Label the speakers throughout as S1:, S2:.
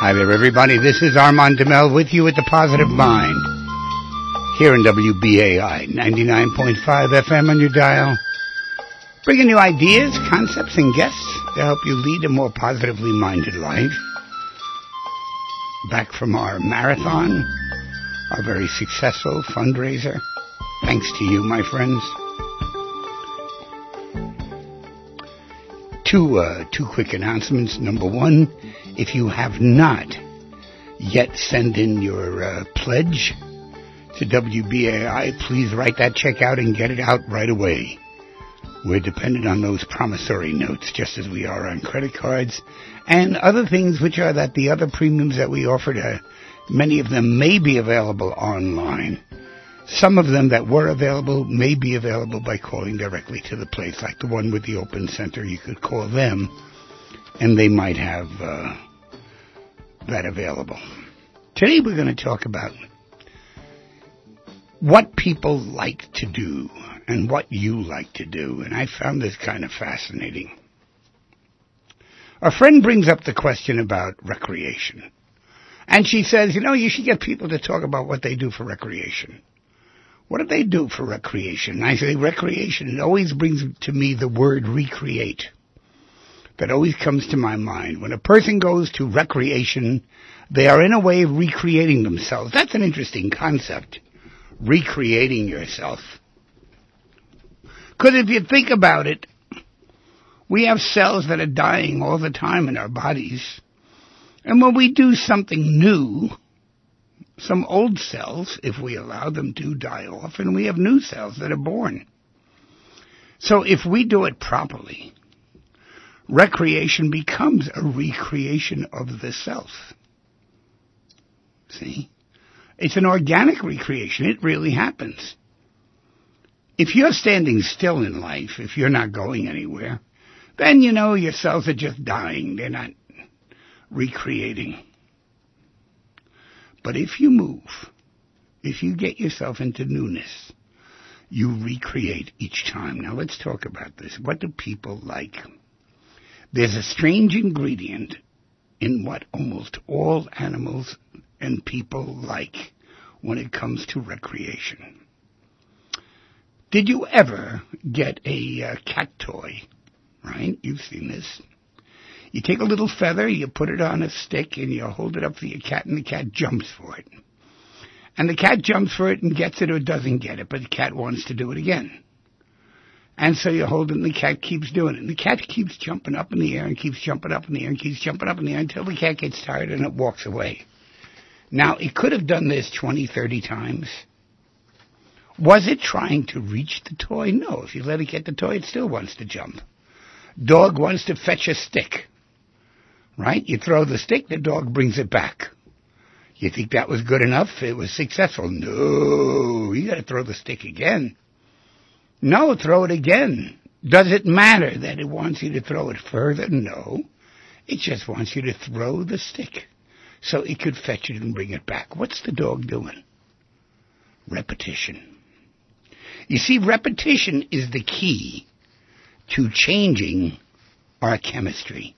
S1: Hi there, everybody. This is Armand Demel with you at The Positive Mind here in WBAI 99.5 FM on your dial, bringing you ideas, concepts, and guests to help you lead a more positively minded life. Back from our marathon, our very successful fundraiser. Thanks to you, my friends. Two quick announcements. Number one, if you have not yet sent in your pledge to WBAI, please write that check out and get it out right away. We're dependent on those promissory notes, just as we are on credit cards and other things, which are that the other premiums that we offer, many of them may be available online. Some of them that were available may be available by calling directly to the place, like the one with the open center. You could call them, and they might have that available. Today we're going to talk about what people like to do and what you like to do, and I found this kind of fascinating. A friend brings up the question about recreation, and she says, you should get people to talk about what they do for recreation. What do they do for recreation? I say recreation, it always brings to me the word recreate. That always comes to my mind. When a person goes to recreation, they are in a way recreating themselves. That's an interesting concept, recreating yourself. Because if you think about it, we have cells that are dying all the time in our bodies. And when we do something new, some old cells, if we allow them to, die off, and we have new cells that are born. So if we do it properly, recreation becomes a recreation of the self. See? It's an organic recreation. It really happens. If you're standing still in life, if you're not going anywhere, then your cells are just dying. They're not recreating. But if you move, if you get yourself into newness, you recreate each time. Now let's talk about this. What do people like? There's a strange ingredient in what almost all animals and people like when it comes to recreation. Did you ever get a cat toy? Right? You've seen this. You take a little feather, you put it on a stick, and you hold it up for your cat, and the cat jumps for it. And the cat jumps for it and gets it or doesn't get it, but the cat wants to do it again. And so you hold it, and the cat keeps doing it. And the cat keeps jumping up in the air and keeps jumping up in the air and keeps jumping up in the air until the cat gets tired and it walks away. Now, it could have done this 20, 30 times. Was it trying to reach the toy? No. If you let it get the toy, it still wants to jump. Dog wants to fetch a stick. Right? You throw the stick, the dog brings it back. You think that was good enough? It was successful. No, you got to throw the stick again. No, throw it again. Does it matter that it wants you to throw it further? No. It just wants you to throw the stick so it could fetch it and bring it back. What's the dog doing? Repetition. You see, repetition is the key to changing our chemistry.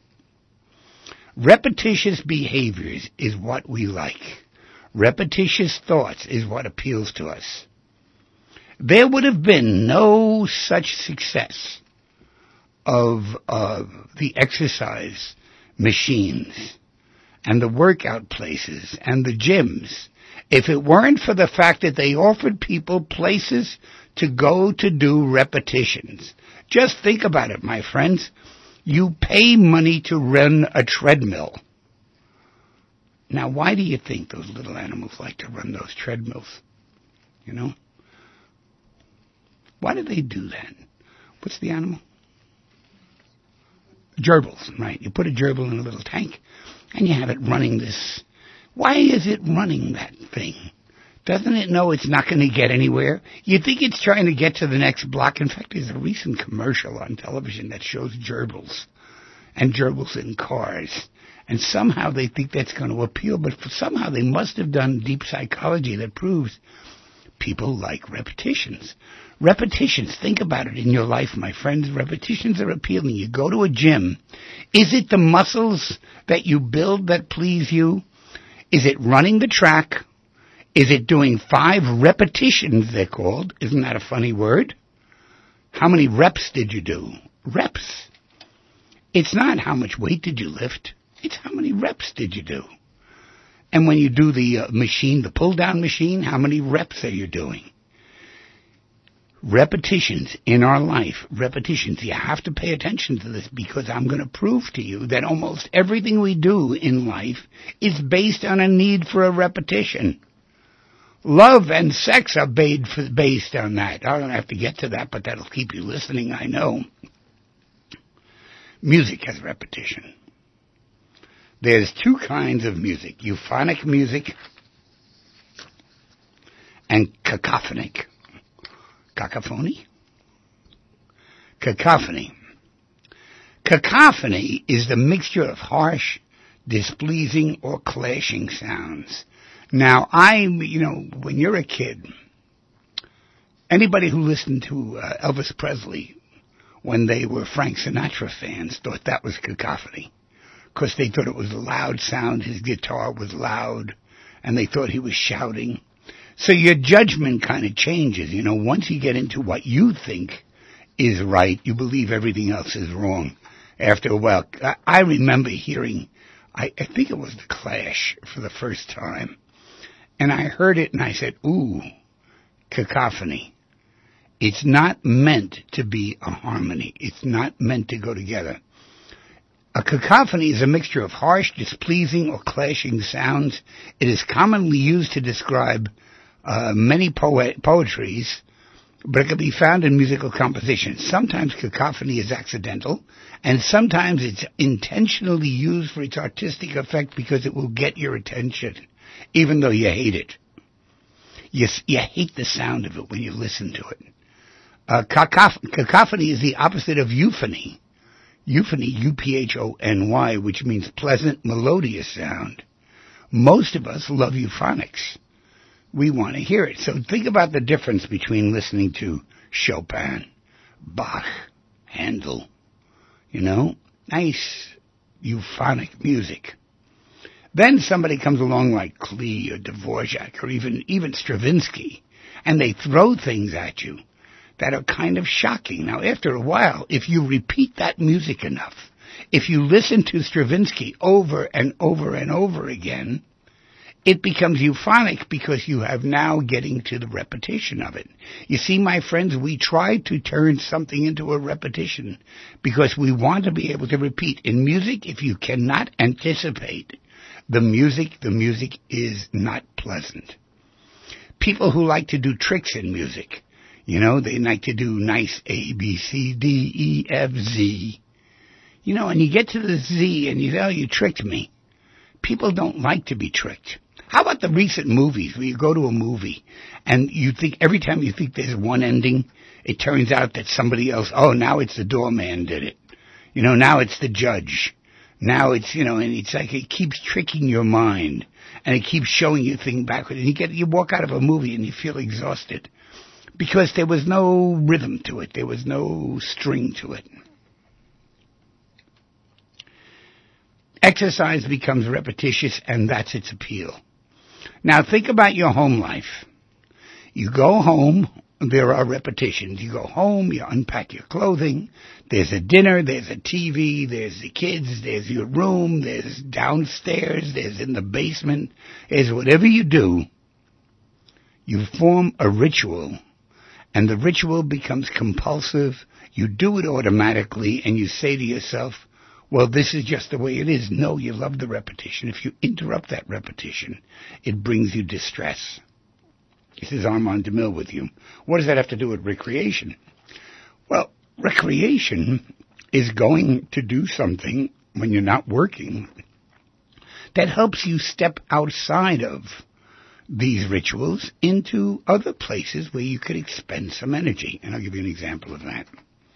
S1: Repetitious behaviors is what we like. Repetitious thoughts is what appeals to us. There would have been no such success of the exercise machines and the workout places and the gyms if it weren't for the fact that they offered people places to go to do repetitions. Just think about it, my friends. You pay money to run a treadmill. Now, why do you think those little animals like to run those treadmills? Why do they do that? What's the animal? Gerbils, right? You put a gerbil in a little tank, and you have it running this. Why is it running that thing? Doesn't it know it's not going to get anywhere? You think it's trying to get to the next block. In fact, there's a recent commercial on television that shows gerbils and gerbils in cars. And somehow they think that's going to appeal, but somehow they must have done deep psychology that proves people like repetitions. Repetitions, think about it in your life, my friends. Repetitions are appealing. You go to a gym. Is it the muscles that you build that please you? Is it running the track? Is it doing 5 repetitions, they're called? Isn't that a funny word? How many reps did you do? Reps. It's not how much weight did you lift. It's how many reps did you do. And when you do the machine, the pull-down machine, how many reps are you doing? Repetitions in our life. Repetitions. You have to pay attention to this because I'm going to prove to you that almost everything we do in life is based on a need for a repetition. Love and sex are based on that. I don't have to get to that, but that'll keep you listening, I know. Music has repetition. There's 2 kinds of music, euphonic music and cacophonic. Cacophony? Cacophony. Cacophony is the mixture of harsh, displeasing, or clashing sounds. Now, when you're a kid, anybody who listened to Elvis Presley when they were Frank Sinatra fans thought that was cacophony. Because they thought it was a loud sound, his guitar was loud, and they thought he was shouting. So your judgment kind of changes, once you get into what you think is right, you believe everything else is wrong. After a while, I remember hearing, I think it was The Clash for the first time, and I heard it and I said, ooh, cacophony. It's not meant to be a harmony. It's not meant to go together. A cacophony is a mixture of harsh, displeasing, or clashing sounds. It is commonly used to describe many poetries, but it can be found in musical compositions. Sometimes cacophony is accidental, and sometimes it's intentionally used for its artistic effect because it will get your attention, even though you hate it. You hate the sound of it when you listen to it. Cacophony is the opposite of euphony. Euphony, U-P-H-O-N-Y, which means pleasant, melodious sound. Most of us love euphonics. We want to hear it. So think about the difference between listening to Chopin, Bach, Handel, nice euphonic music. Then somebody comes along like Klee or Dvorak or even Stravinsky, and they throw things at you that are kind of shocking. Now, after a while, if you repeat that music enough, if you listen to Stravinsky over and over and over again, it becomes euphonic because you have now getting to the repetition of it. You see, my friends, we try to turn something into a repetition because we want to be able to repeat. In music, if you cannot anticipate the music is not pleasant. People who like to do tricks in music, they like to do nice A, B, C, D, E, F, Z. And you get to the Z and you say, oh, you tricked me. People don't like to be tricked. How about the recent movies where you go to a movie and you think, every time you think there's one ending, it turns out that somebody else, now it's the doorman did it. Now it's the judge. Now it's, and it's like it keeps tricking your mind and it keeps showing you things backward. And you walk out of a movie and you feel exhausted because there was no rhythm to it. There was no string to it. Exercise becomes repetitious, and that's its appeal. Now think about your home life. You go home, there are repetitions. You go home, you unpack your clothing, there's a dinner, there's a TV, there's the kids, there's your room, there's downstairs, there's in the basement, there's whatever you do. You form a ritual, and the ritual becomes compulsive. You do it automatically, and you say to yourself, well, this is just the way it is. No, you love the repetition. If you interrupt that repetition, it brings you distress. This is Armand DeMille with you. What does that have to do with recreation? Well, recreation is going to do something when you're not working that helps you step outside of these rituals into other places where you could expend some energy. And I'll give you an example of that.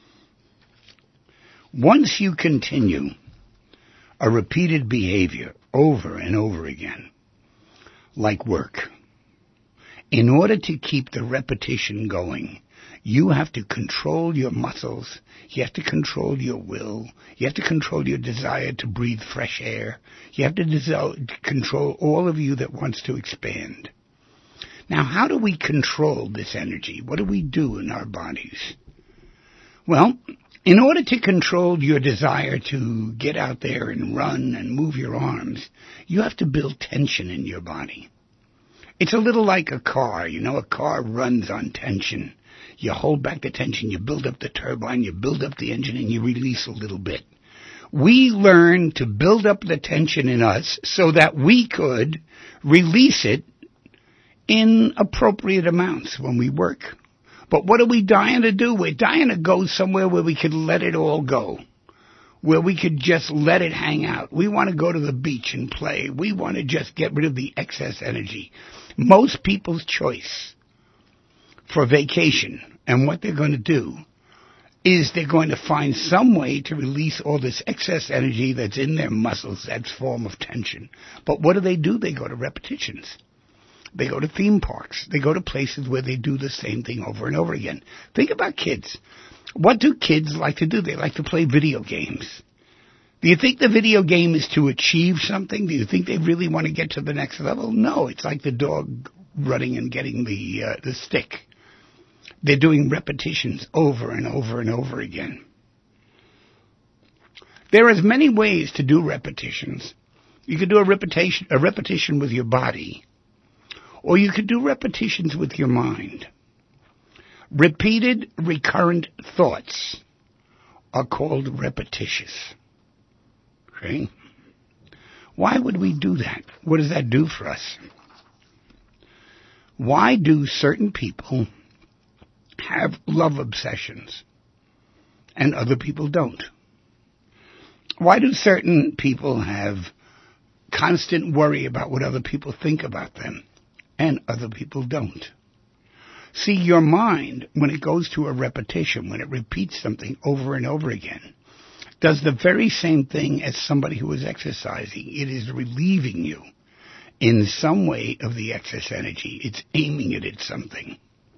S1: Once you continue a repeated behavior over and over again, like work, in order to keep the repetition going, You have to control your muscles. You have to control your will. You have to control your desire to breathe fresh air. You have to control all of you that wants to expand. Now, how do we control this energy? What do we do in our bodies? Well, in order to control your desire to get out there and run and move your arms, you have to build tension in your body. It's a little like a car. You know, a car runs on tension. You hold back the tension, you build up the turbine, you build up the engine, and you release a little bit. We learn to build up the tension in us so that we could release it in appropriate amounts when we work. But what are we dying to do? We're dying to go somewhere where we could let it all go, where we could just let it hang out. We want to go to the beach and play. We want to just get rid of the excess energy. Most people's choice for vacation and what they're going to do is they're going to find some way to release all this excess energy that's in their muscles, that form of tension. But what do? They go to repetitions. They go to theme parks. They go to places where they do the same thing over and over again. Think about kids. What do kids like to do? They like to play video games. Do you think the video game is to achieve something? Do you think they really want to get to the next level? No, it's like the dog running and getting the stick. They're doing repetitions over and over and over again. There are many ways to do repetitions. You could do a repetition with your body, or you could do repetitions with your mind. Repeated, recurrent thoughts are called repetitious. Okay? Why would we do that? What does that do for us? Why do certain people have love obsessions and other people don't? Why do certain people have constant worry about what other people think about them and other people don't? See, your mind, when it goes to a repetition, when it repeats something over and over again, does the very same thing as somebody who is exercising. It is relieving you in some way of the excess energy. It's aiming it at something.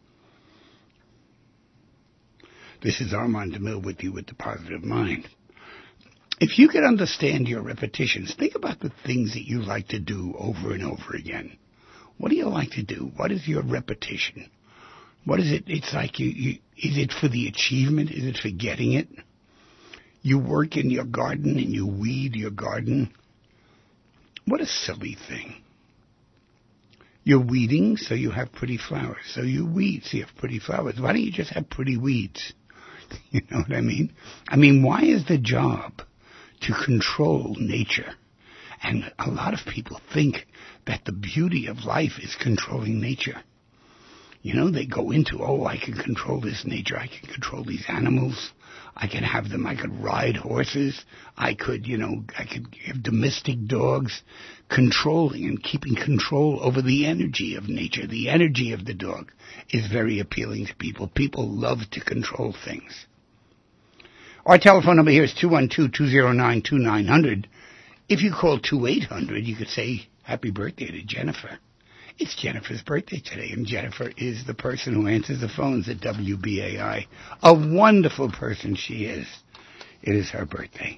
S1: This is Armand DeMille with you with the Positive Mind. If you could understand your repetitions, think about the things that you like to do over and over again. What do you like to do? What is your repetition? What is it? It's like is it for the achievement? Is it for getting it? You work in your garden and you weed your garden. What a silly thing. You're weeding so you have pretty flowers. So you weed so you have pretty flowers. Why don't you just have pretty weeds? You know what I mean? I mean, why is the job to control nature? And a lot of people think that the beauty of life is controlling nature. You know, they go into, I can control this nature. I can control these animals. I can have them. I could ride horses. I could have domestic dogs. Controlling and keeping control over the energy of nature. The energy of the dog is very appealing to people. People love to control things. Our telephone number here is 212-209-2900. If you call 2-800, you could say happy birthday to Jennifer. It's Jennifer's birthday today, and Jennifer is the person who answers the phones at WBAI. A wonderful person she is. It is her birthday.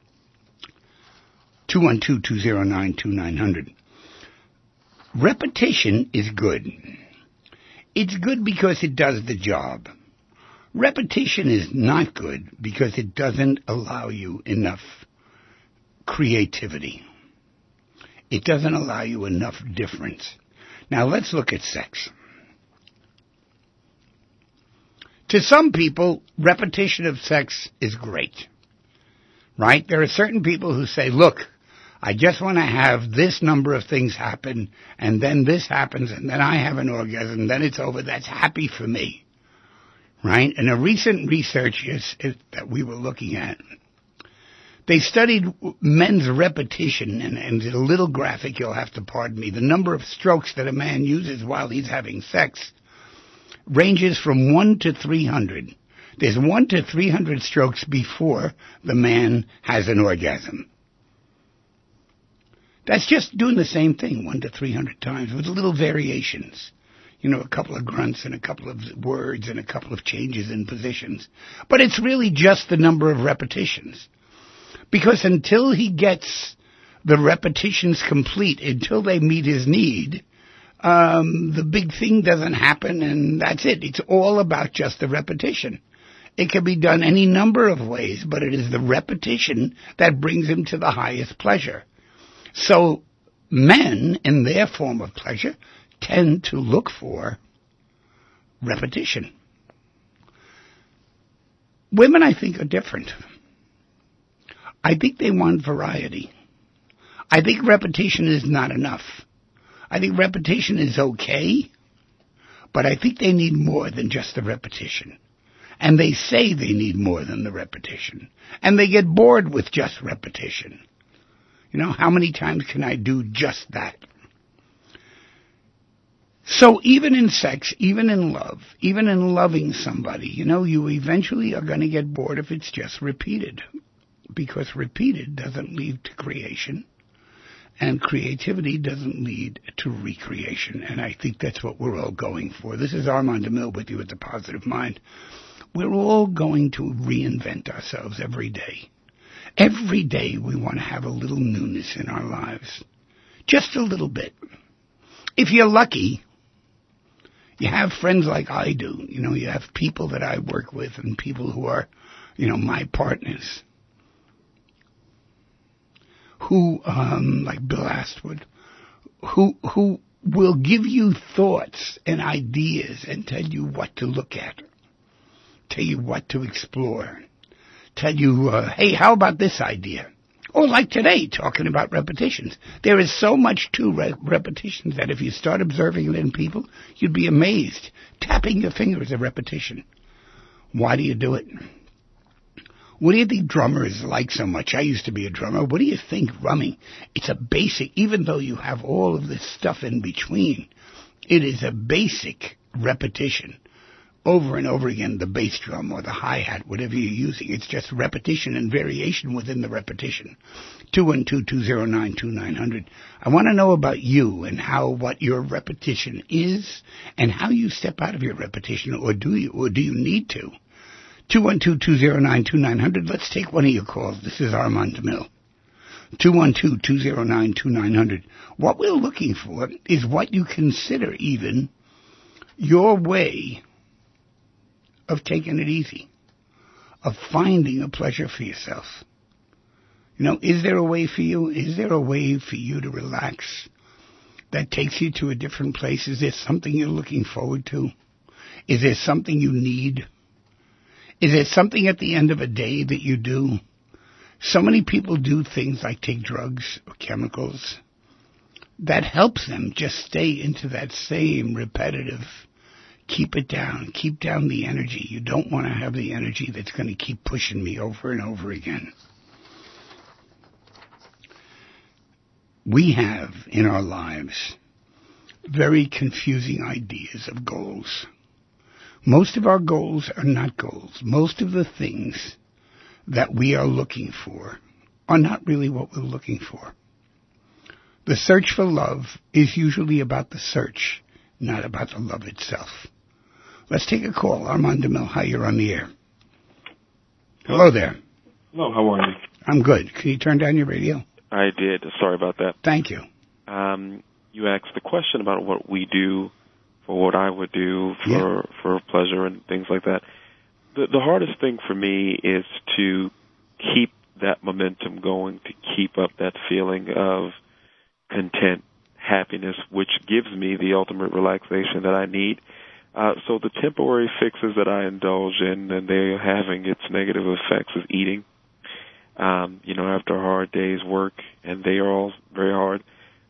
S1: 212-209-2900. Repetition is good. It's good because it does the job. Repetition is not good because it doesn't allow you enough creativity. It doesn't allow you enough difference. Now let's look at sex. To some people, repetition of sex is great. Right? There are certain people who say, look, I just want to have this number of things happen, and then this happens, and then I have an orgasm, and then it's over. That's happy for me. Right? And a recent research that we were looking at, they studied men's repetition, and a little graphic, you'll have to pardon me. The number of strokes that a man uses while he's having sex ranges from 1 to 300. There's 1 to 300 strokes before the man has an orgasm. That's just doing the same thing 1 to 300 times with little variations. a couple of grunts and a couple of words and a couple of changes in positions. But it's really just the number of repetitions. Because until he gets the repetitions complete, until they meet his need, the big thing doesn't happen, and that's it. It's all about just the repetition. It can be done any number of ways, but it is the repetition that brings him to the highest pleasure. So men, in their form of pleasure, tend to look for repetition. Women, I think, are different. I think they want variety. I think repetition is not enough. I think repetition is okay, but I think they need more than just the repetition. And they say they need more than the repetition. And they get bored with just repetition. How many times can I do just that? So even in sex, even in love, even in loving somebody, you eventually are going to get bored if it's just repeated. Because repeated doesn't lead to creation. And creativity doesn't lead to recreation. And I think that's what we're all going for. This is Armand DeMille with you at The Positive Mind. We're all going to reinvent ourselves every day. Every day we want to have a little newness in our lives. Just a little bit. If you're lucky, you have friends like I do. You have people that I work with and people who are, my partners. Who, like Bill Astwood, who will give you thoughts and ideas and tell you what to look at, tell you what to explore, tell you, hey, how about this idea? Or like today, talking about repetitions. There is so much to repetitions that if you start observing it in people, you'd be amazed. Tapping your finger is a repetition. Why do you do it? What do you think drummers like so much? I used to be a drummer. What do you think drumming? It's a basic, even though you have all of this stuff in between, it is a basic repetition. Over and over again, the bass drum or the hi-hat, whatever you're using. It's just repetition and variation within the repetition. 212-209-2900. I want to know about you and what your repetition is and how you step out of your repetition, or do you need to? 212-209-2900. Let's take one of your calls. This is Armand DeMille. 212-209-2900. What we're looking for is what you consider even your way of taking it easy, of finding a pleasure for yourself. Is there a way for you? Is there a way for you to relax that takes you to a different place? Is there something you're looking forward to? Is there something you need? Is there something at the end of a day that you do? So many people do things like take drugs or chemicals. That helps them just stay into that same repetitive, keep it down, keep down the energy. You don't want to have the energy that's going to keep pushing me over and over again. We have in our lives very confusing ideas of goals. Most of our goals are not goals. Most of the things that we are looking for are not really what we're looking for. The search for love is usually about the search, not about the love itself. Let's take a call. Armand DeMille, hi, you're on the air. Hello there.
S2: Hello, how are you?
S1: I'm good. Can you turn down your radio?
S2: I did. Sorry about that.
S1: Thank you.
S2: You asked the question about what we do for what I would do for pleasure and things like that. The hardest thing for me is to keep that momentum going, to keep up that feeling of content, happiness, which gives me the ultimate relaxation that I need. So the temporary fixes that I indulge in, and they're having its negative effects, is eating. After a hard day's work, and they are all very hard,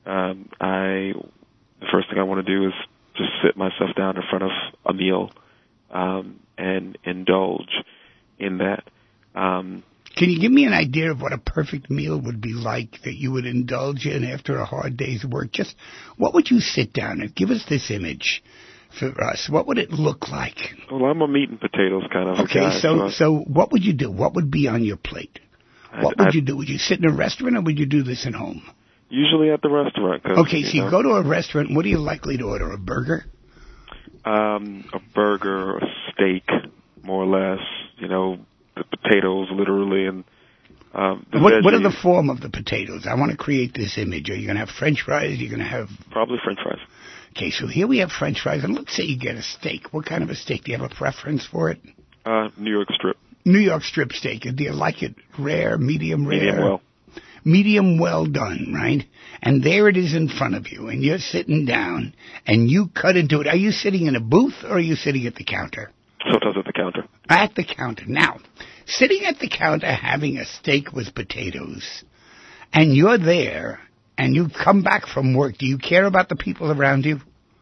S2: the first thing I want to do is just sit myself down in front of a meal and indulge in that.
S1: Can you give me an idea of what a perfect meal would be like that you would indulge in after a hard day's work? Just what would you sit down and give us this image for us? What would it look like?
S2: Well, I'm a meat and potatoes kind of
S1: guy. Okay, so what would you do? What would be on your plate? What would you do? Would you sit in a restaurant or would you do this at home?
S2: Usually at the restaurant.
S1: Okay, so you go to a restaurant. What are you likely to order? A burger?
S2: A burger, a steak, more or less. You know, the potatoes, literally, and
S1: what are the form of the potatoes? I want to create this image. Are you going to have French fries? Are you going to have...
S2: Probably French fries.
S1: Okay, so here we have French fries, and let's say you get a steak. What kind of a steak? Do you have a preference for it?
S2: New York strip.
S1: New York strip steak. Do you like it rare, medium rare?
S2: Medium well.
S1: Medium well done, right? And there it is in front of you, and you're sitting down, and you cut into it. Are you sitting in a booth, or are you sitting at the counter?
S2: Sometimes at the counter.
S1: At the counter. Now, sitting at the counter having a steak with potatoes, and you're there, and you come back from work, do you care about the people around you?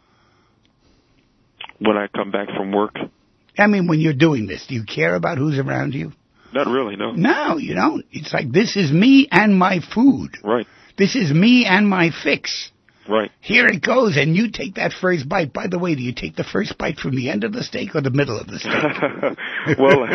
S2: When I come back from work?
S1: I mean, when you're doing this, do you care about who's around you?
S2: Not really, no.
S1: No, you don't. It's like, this is me and my food.
S2: Right.
S1: This is me and my fix.
S2: Right.
S1: Here it goes, and you take that first bite. By the way, do you take the first bite from the end of the steak or the middle of the steak?
S2: Well,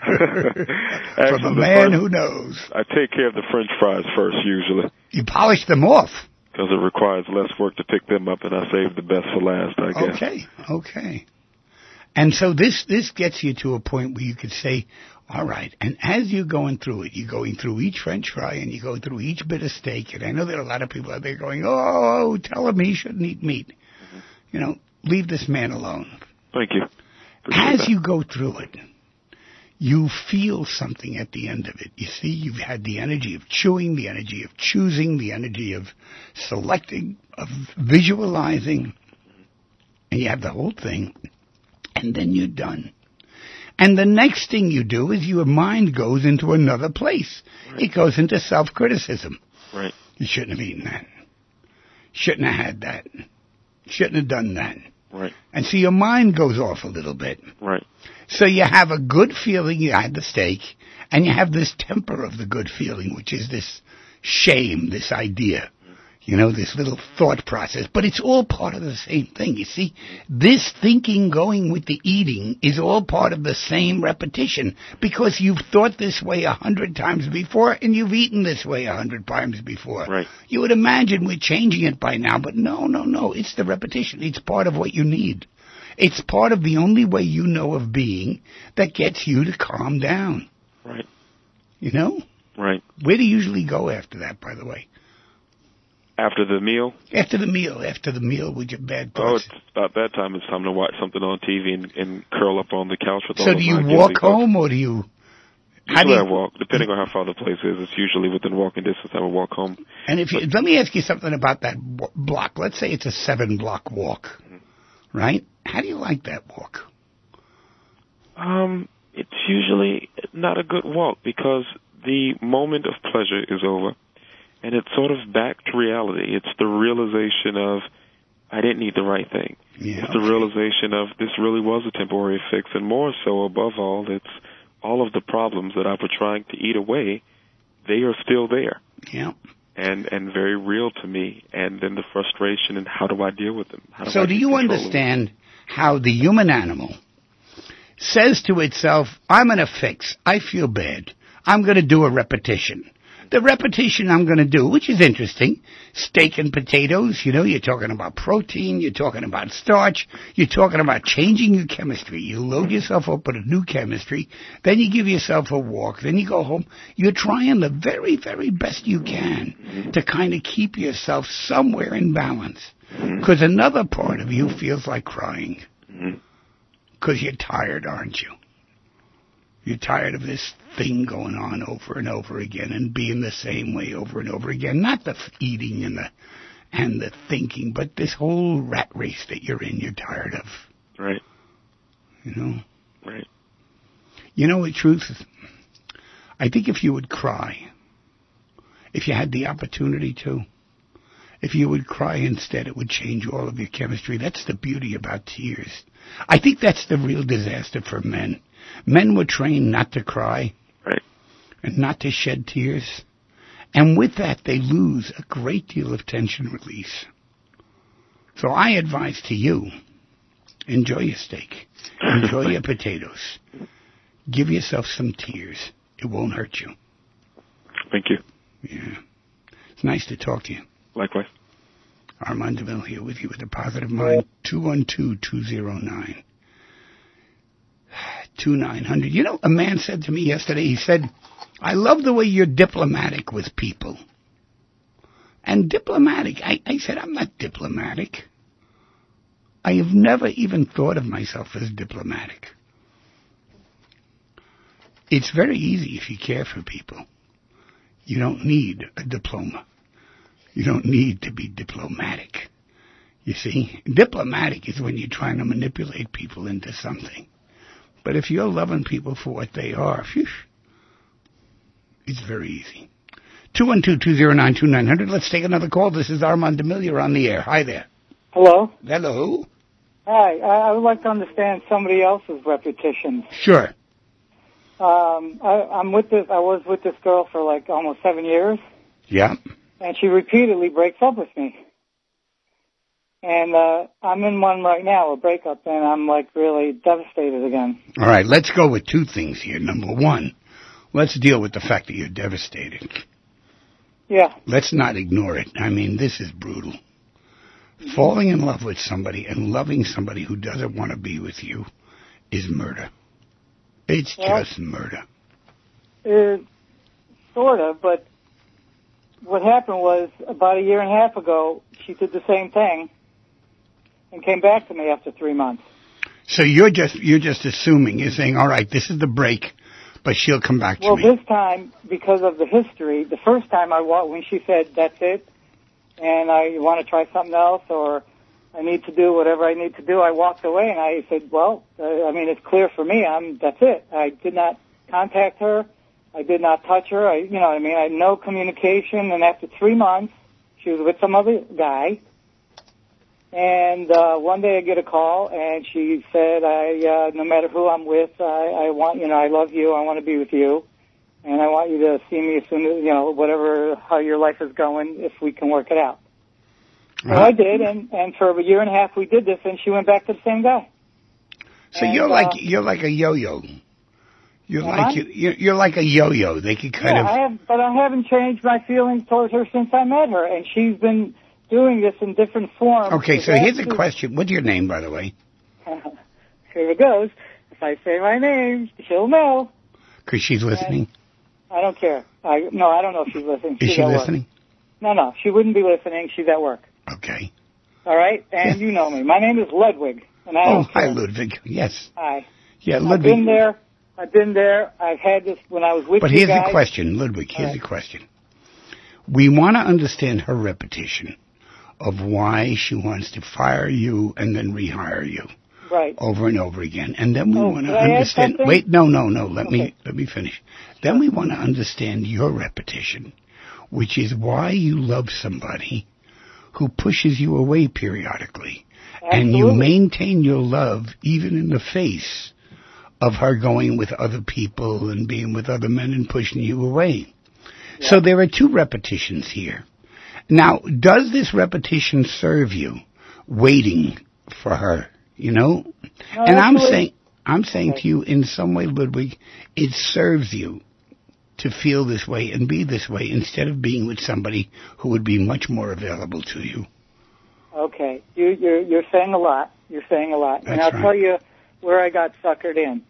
S1: from a man who knows.
S2: I take care of the French fries first, usually.
S1: You polish them off.
S2: Because it requires less work to pick them up, and I save the best for last, I guess.
S1: Okay. And so this gets you to a point where you could say, all right, and as you're going through it, you're going through each French fry and you go through each bit of steak, and I know there are a lot of people out there going, oh, tell him he shouldn't eat meat. Mm-hmm. You know, leave this man alone.
S2: Thank you.
S1: As you go through it, you feel something at the end of it. You see, you've had the energy of chewing, the energy of choosing, the energy of selecting, of visualizing, and you have the whole thing, and then you're done. And the next thing you do is your mind goes into another place. Right. It goes into self-criticism.
S2: Right.
S1: You shouldn't have eaten that. Shouldn't have had that. Shouldn't have done that.
S2: Right.
S1: And so your mind goes off a little bit.
S2: Right.
S1: So you have a good feeling you had the steak, and you have this temper of the good feeling, which is this shame, this idea. You know, this little thought process. But it's all part of the same thing, you see. This thinking going with the eating is all part of the same repetition, because you've thought this way 100 times before, and you've eaten this way 100 times before.
S2: Right.
S1: You would imagine we're changing it by now, but no. It's the repetition. It's part of what you need. It's part of the only way you know of being that gets you to calm down.
S2: Right.
S1: You know?
S2: Right.
S1: Where do you usually go after that, by the way?
S2: After the meal?
S1: After the meal with your bad thoughts.
S2: Oh, it's about that time. It's time to watch something on TV and curl up on the couch with all
S1: So
S2: of
S1: do you
S2: my
S1: walk home, or do you...
S2: Usually I walk. Depending on how far the place is, it's usually within walking distance. I will walk home.
S1: And let me ask you something about that block. Let's say it's a 7-block walk, right? How do you like that walk?
S2: It's usually not a good walk because the moment of pleasure is over. And it's sort of back to reality. It's the realization of, I didn't need the right thing.
S1: Yeah,
S2: it's the realization of, this really was a temporary fix. And more so, above all, it's all of the problems that I was trying to eat away, they are still there.
S1: Yeah.
S2: And very real to me. And then the frustration and how do I deal with them?
S1: So do you understand how the human animal says to itself, I'm in a fix. I feel bad. I'm going to do a repetition. The repetition I'm going to do, which is interesting, steak and potatoes, you know, you're talking about protein, you're talking about starch, you're talking about changing your chemistry. You load yourself up with a new chemistry, then you give yourself a walk, then you go home. You're trying the very, very best you can to kind of keep yourself somewhere in balance. Because another part of you feels like crying. Because you're tired, aren't you? You're tired of this thing going on over and over again and being the same way over and over again. Not the eating and the thinking, but this whole rat race that you're in, you're tired of.
S2: Right.
S1: You know?
S2: Right.
S1: You know, the truth is, I think if you would cry, if you had the opportunity to, if you would cry instead, it would change all of your chemistry. That's the beauty about tears. I think that's the real disaster for men. Men were trained not to cry.
S2: Right.
S1: And not to shed tears. And with that, they lose a great deal of tension release. So I advise to you, enjoy your steak. Enjoy your potatoes. Give yourself some tears. It won't hurt you.
S2: Thank you.
S1: Yeah. It's nice to talk to you.
S2: Likewise.
S1: Armand DeMille here with you with a positive mind. 212-209-2900. You know, a man said to me yesterday, he said, I love the way you're diplomatic with people. And diplomatic, I said, I'm not diplomatic. I have never even thought of myself as diplomatic. It's very easy if you care for people. You don't need a diploma. You don't need to be diplomatic. You see, diplomatic is when you're trying to manipulate people into something. But if you're loving people for what they are, phew, it's very easy. 212-209-2900. Let's take another call. This is Armand DeMille. You're on the air. Hi there.
S3: Hello.
S1: Hello.
S3: Hi. I would like to understand somebody else's repetitions.
S1: Sure.
S3: I was with this girl for like almost 7 years.
S1: Yeah.
S3: And she repeatedly breaks up with me. And I'm in one right now, a breakup, and I'm like really devastated again.
S1: All right. Let's go with two things here. Number one, let's deal with the fact that you're devastated.
S3: Yeah.
S1: Let's not ignore it. I mean, this is brutal. Falling in love with somebody and loving somebody who doesn't want to be with you is murder. It's just murder.
S3: Sort of, but what happened was about 1.5 years ago, she did the same thing and came back to me after 3 months.
S1: So you're just assuming, you're saying, all right, this is the break, but she'll come back to me.
S3: Well, this time, because of the history, the first time when she said, that's it, and I want to try something else, or I need to do whatever I need to do, I walked away and I said, well, it's clear for me, that's it. I did not contact her. I did not touch her. I had no communication. And after 3 months, she was with some other guy. And one day I get a call, and she said, no matter who I'm with, I want, I love you. I want to be with you. And I want you to see me as soon as, how your life is going, if we can work it out. So I did, and for 1.5 years we did this, and she went back to the same guy.
S1: So you're like a yo-yo. You're like a yo-yo. They could kind of.
S3: But I haven't changed my feelings towards her since I met her, and she's been doing this in different forms.
S1: Okay, so here's a question. What's your name, by the way?
S3: Here it goes. If I say my name, she'll know.
S1: Because she's listening.
S3: I don't care. I don't know if she's listening.
S1: Is she listening?
S3: No, she wouldn't be listening. She's at work.
S1: Okay.
S3: All right, and you know me. My name is Ludwig. And
S1: hi, Ludwig. Yes.
S3: Hi.
S1: Yeah, Ludwig.
S3: I've been there. I've had this when I was with you guys.
S1: But here's the question, Ludwig. Here's the question. We want to understand her repetition of why she wants to fire you and then rehire you.
S3: Right.
S1: Over and over again. And then we want to understand. Wait, no. Let me finish. Then we want to understand your repetition, which is why you love somebody who pushes you away periodically. Absolutely. And you maintain your love even in the face of her going with other people and being with other men and pushing you away. Yeah. So there are two repetitions here. Now, does this repetition serve you waiting for her? No, and I'm saying to you in some way, Ludwig, it serves you to feel this way and be this way instead of being with somebody who would be much more available to you. Okay,
S3: you're saying a lot. You're saying a lot, and I'll tell you where I got suckered in.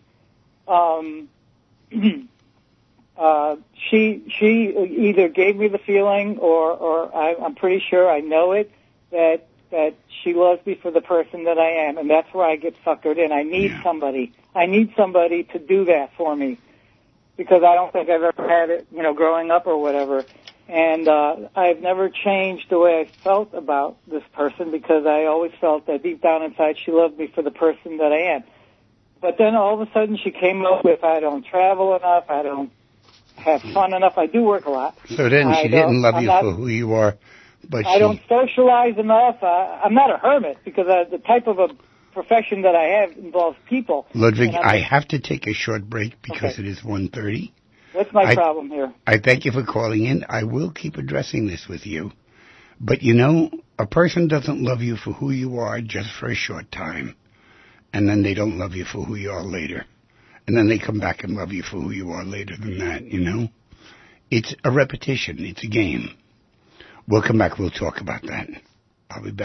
S3: She either gave me the feeling, or I'm pretty sure I know it, that she loves me for the person that I am, and that's where I get suckered in. I need somebody. I need somebody to do that for me, because I don't think I've ever had it, growing up or whatever. And I've never changed the way I felt about this person, because I always felt that deep down inside she loved me for the person that I am. But then all of a sudden she came up with, I don't travel enough, I don't have fun enough, I do work a lot.
S1: So then she didn't love you for who you are. But
S3: I don't socialize enough. I'm not a hermit, because the type of a profession that I have involves people.
S1: Ludwig, I have to take a short break because it is 1:30.
S3: What's my problem here?
S1: I thank you for calling in. I will keep addressing this with you. But a person doesn't love you for who you are just for a short time. And then they don't love you for who you are later. And then they come back and love you for who you are later than that, It's a repetition. It's a game. We'll come back. We'll talk about that. I'll be back.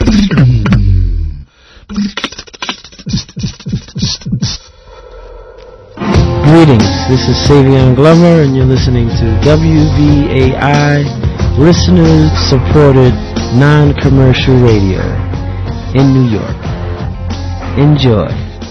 S4: Greetings, this is Savion Glover, and you're listening to WVAI, listener-supported, non-commercial radio in New York. Enjoy.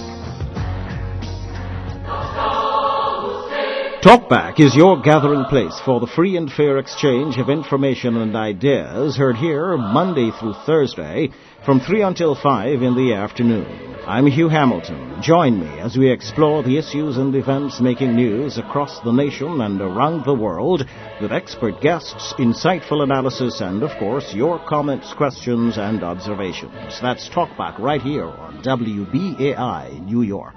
S5: Talkback is your gathering place for the free and fair exchange of information and ideas, heard here Monday through Thursday from 3 until 5 in the afternoon. I'm Hugh Hamilton. Join me as we explore the issues and events making news across the nation and around the world with expert guests, insightful analysis, and, of course, your comments, questions, and observations. That's Talkback right here on WBAI New York.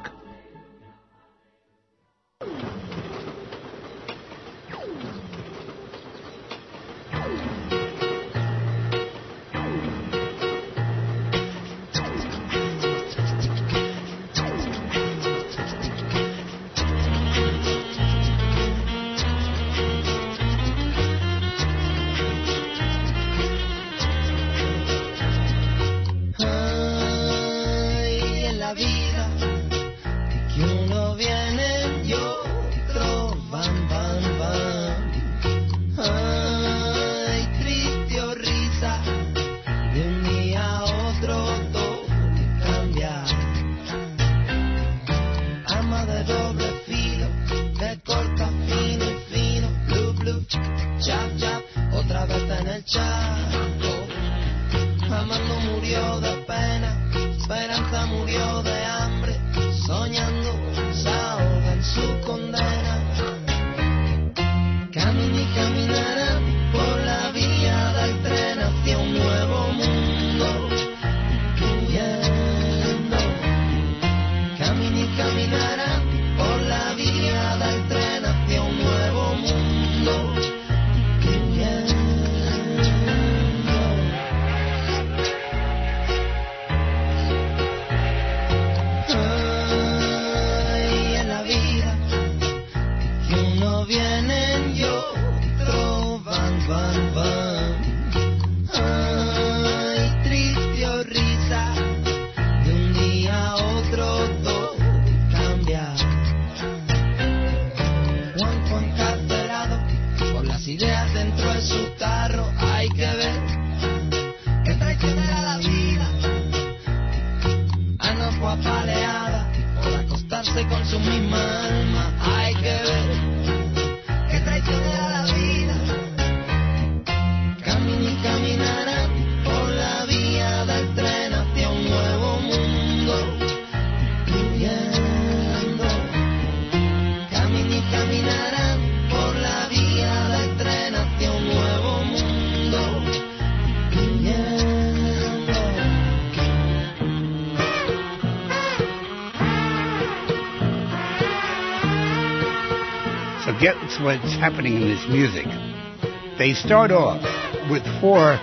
S1: Guess what's happening in this music. They start off with 4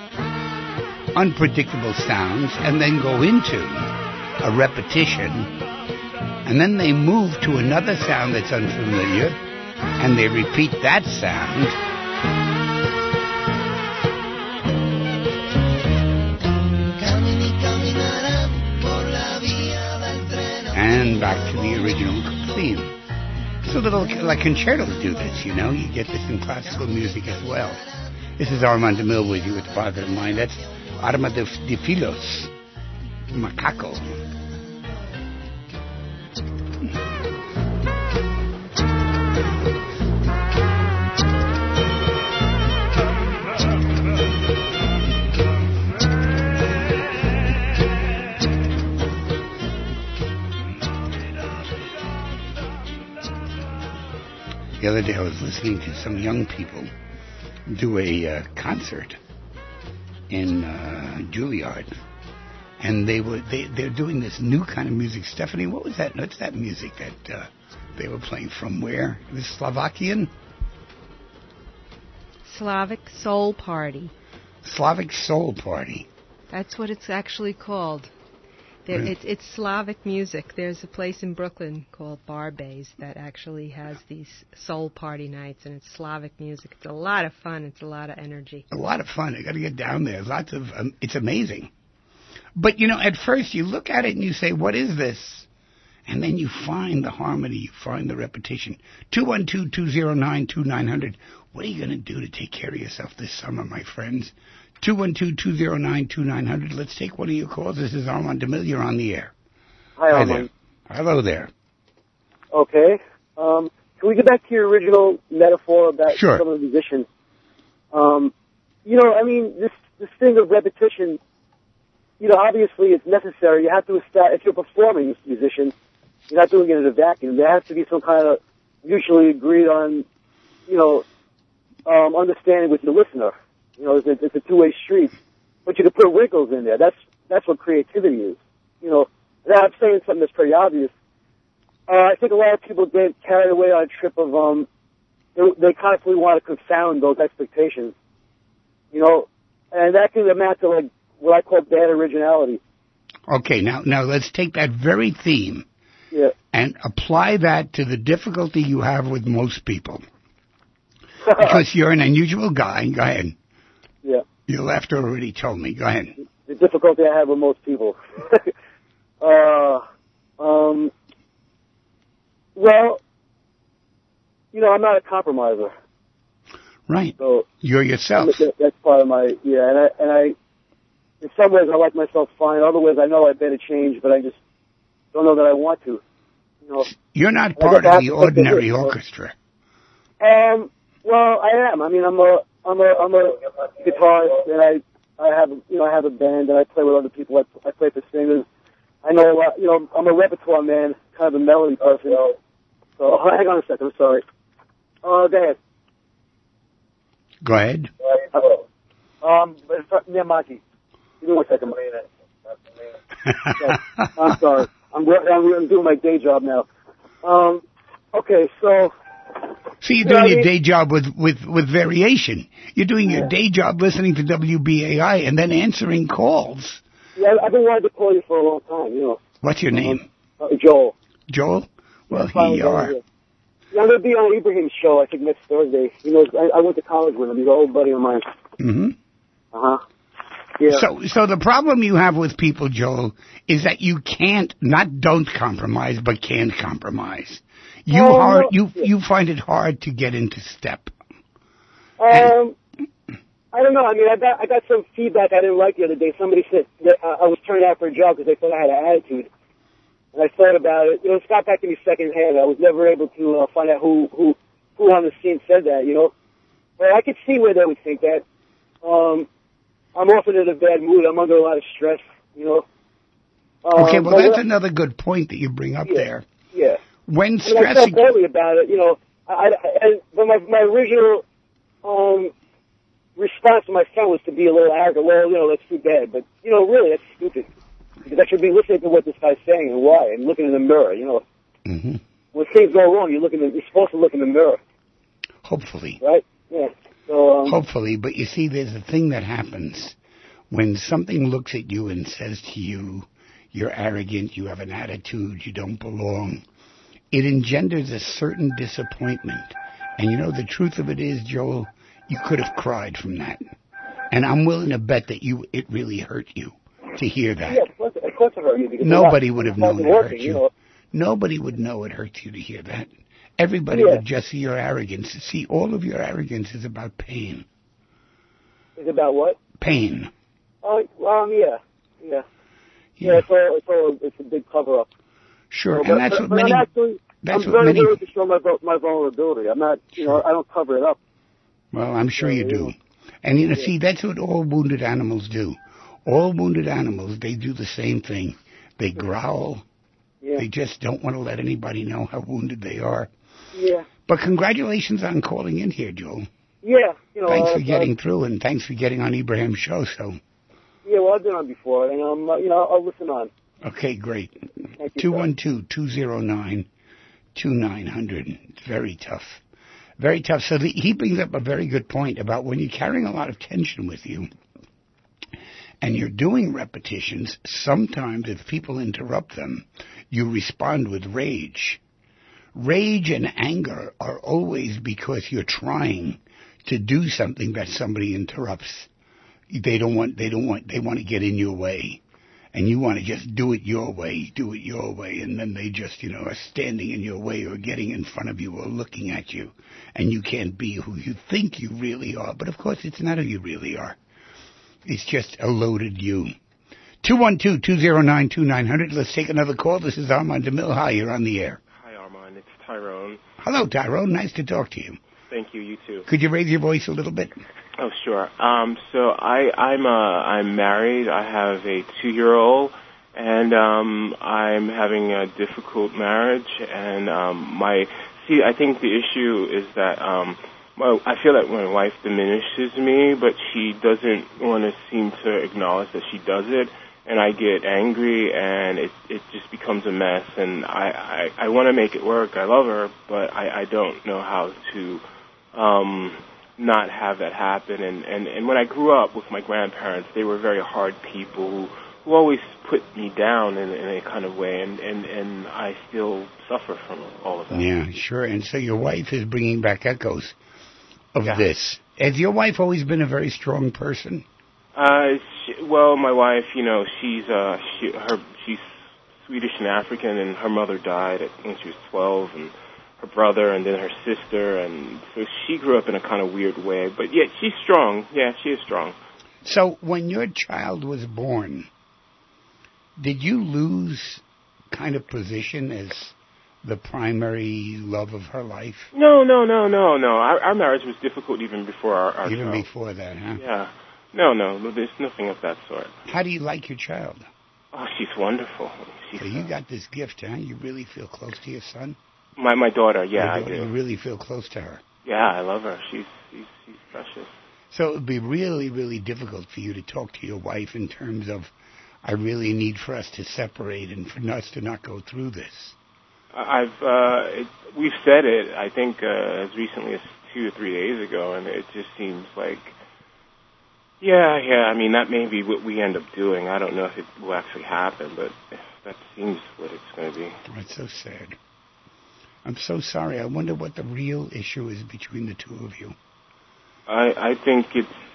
S1: unpredictable sounds and then go into a repetition, and then they move to another sound that's unfamiliar and they repeat that sound, and back to the original theme. It's a little like concertos do this, you know. You get this in classical music as well. This is Armando Mill with you with the Positive Mind. That's Arma de Filos, Macaco. The other day I was listening to some young people do a concert in Juilliard, and they're doing this new kind of music. Stephanie, what was that? What's that music that they were playing from? Where? It was Slovakian?
S6: Slavic Soul Party.
S1: Slavic Soul Party.
S6: That's what it's actually called. It's Slavic music. There's a place in Brooklyn called Barbays that actually has these soul party nights, and it's Slavic music. It's a lot of fun. It's a lot of energy.
S1: A lot of fun. I got to get down there. Lots of. It's amazing. But at first you look at it and you say, "What is this?" And then you find the harmony. You find the repetition. 212-209-2900. What are you going to do to take care of yourself this summer, my friends? 212-209-2900. Let's take one of your calls. This is Armand DeMille. You're on the air.
S7: Hi, Armand.
S1: Hello there.
S7: Okay. Can we get back to your original metaphor about some of the musicians? This thing of repetition, obviously it's necessary. You have to establish, if you're a performing musician, you're not doing it in a vacuum. There has to be some kind of mutually agreed on, understanding with your listener. It's a two-way street. But you can put wrinkles in there. That's what creativity is. Now I'm saying something that's pretty obvious. I think a lot of people get carried away on a trip of, they constantly want to confound those expectations. And that can amount to like what I call bad originality.
S1: Okay, now let's take that very theme and apply that to the difficulty you have with most people. Because you're an unusual guy. Go ahead.
S7: Yeah.
S1: Your laughter already told me. Go ahead.
S7: The difficulty I have with most people. Well, I'm not a compromiser.
S1: Right.
S7: So
S1: you're yourself.
S7: That's part of my, and I, in some ways I like myself fine. In other ways I know I better change, but I just don't know that I want to.
S1: You're not part of the ordinary orchestra.
S7: Well, I am. I mean, I'm a guitarist, and I have a band, and I play with other people. I play for singers. I know a lot. I'm a repertoire man, kind of a melody person. So hang on a second. I'm sorry. Go ahead.
S1: Go ahead.
S7: Near Maki. Give me 1 second. I'm sorry. I'm doing my day job now. Okay, so.
S1: See, you're doing your day job with variation. You're doing your day job listening to WBAI and then answering calls.
S7: Yeah, I've been wanting to call you for a long time,
S1: What's your name?
S7: Joel.
S1: Joel? Well, here you are.
S7: Yeah, I'm going to be on Ibrahim's show, I think, next Thursday. I went to college with him. He's an old buddy of mine.
S1: Mm-hmm.
S7: Uh-huh. Yeah.
S1: So the problem you have with people, Joel, is that you don't compromise, but can't compromise. You find it hard to get into step.
S7: I don't know. I mean, I got some feedback I didn't like the other day. Somebody said that I was turned out for a job because they thought I had an attitude. And I thought about it. It's got back to me secondhand. I was never able to find out who on the scene said that, But I could see where they would think that. I'm often in a bad mood. I'm under a lot of stress,
S1: Okay, well, that's another good point that you bring up there.
S7: Yeah.
S1: When
S7: stressing... I felt badly about it, but my original response to my friend was to be a little arrogant. Well, that's too bad. But, really, that's stupid. Because I should be listening to what this guy's saying and why, and looking in the mirror,
S1: Mm-hmm.
S7: When things go wrong, you're supposed to look in the mirror.
S1: Hopefully.
S7: Right? Yeah. So,
S1: hopefully, but you see, there's a thing that happens when something looks at you and says to you, you're arrogant, you have an attitude, you don't belong. It engenders a certain disappointment. And the truth of it is, Joel, you could have cried from that. And I'm willing to bet that it really hurt you to hear that.
S7: Yeah, of course it hurt you. Because
S1: nobody would have known it hurt you. Nobody would know it hurt you to hear that. Everybody would just see your arrogance. See, all of your arrogance is about pain.
S7: Is about what?
S1: Pain.
S7: Oh, yeah. It's a big cover-up.
S1: Sure, and that's what many...
S7: I'm very willing to show my vulnerability. I'm not, I don't cover it up.
S1: Well, I'm sure you do. And, see, that's what all wounded animals do. All wounded animals, they do the same thing. They growl. Yeah. They just don't want to let anybody know how wounded they are.
S7: Yeah.
S1: But congratulations on calling in here, Joel.
S7: Yeah.
S1: Thanks for getting through, and thanks for getting on Ibrahim's show, so...
S7: Yeah, well, I've been on before, and, I'll listen on.
S1: Okay, great.
S7: Thank you,
S1: 212-209-2900. It's very tough. Very tough. So he brings up a very good point about when you're carrying a lot of tension with you, and you're doing repetitions, sometimes if people interrupt them, you respond with rage. Rage and anger are always because you're trying to do something that somebody interrupts. They want to get in your way. And you want to just do it your way, and then they just, are standing in your way or getting in front of you or looking at you, and you can't be who you think you really are. But of course, it's not who you really are. It's just a loaded you. 212-209-2900. Let's take another call. This is Armand DeMille. Hi, you're on the air.
S8: Hi, Armand. It's Tyrone.
S1: Hello, Tyrone. Nice to talk to you.
S8: Thank you. You too.
S1: Could you raise your voice a little bit?
S8: Oh, sure. So I'm married. I have a 2-year-old, and I'm having a difficult marriage. And I think the issue is that I feel that my wife diminishes me, but she doesn't want to seem to acknowledge that she does it. And I get angry, and it just becomes a mess. And I want to make it work. I love her, but I don't know how to not have that happen. And when I grew up with my grandparents, they were very hard people who always put me down in a kind of way, and I still suffer from all of that.
S1: Yeah, sure. And so your wife is bringing back echoes of this. Has your wife always been a very strong person?
S8: Well, my wife, she's Swedish and African, and her mother died when she was 12, and her brother, and then her sister, and so she grew up in a kind of weird way. But yeah, she's strong. Yeah, she is strong.
S1: So when your child was born, did you lose kind of position as the primary love of her life?
S8: No. Our marriage was difficult even before our
S1: Even
S8: child.
S1: Before that, huh?
S8: Yeah. No, there's nothing of that sort.
S1: How do you like your child?
S8: Oh, she's wonderful.
S1: So you got this gift, huh? You really feel close to your son?
S8: My daughter, yeah,
S1: I do. You
S8: do.
S1: really feel close to her?
S8: Yeah, I love her. She's precious.
S1: So it would be really, really difficult for you to talk to your wife in terms of, I really need for us to separate and for us to not go through this.
S8: We've said it, I think, as recently as 2 or 3 days ago, and it just seems like, I mean, that may be what we end up doing. I don't know if it will actually happen, but that seems what it's going to be.
S1: That's so sad. I'm so sorry. I wonder what the real issue is between the two of you.
S8: I think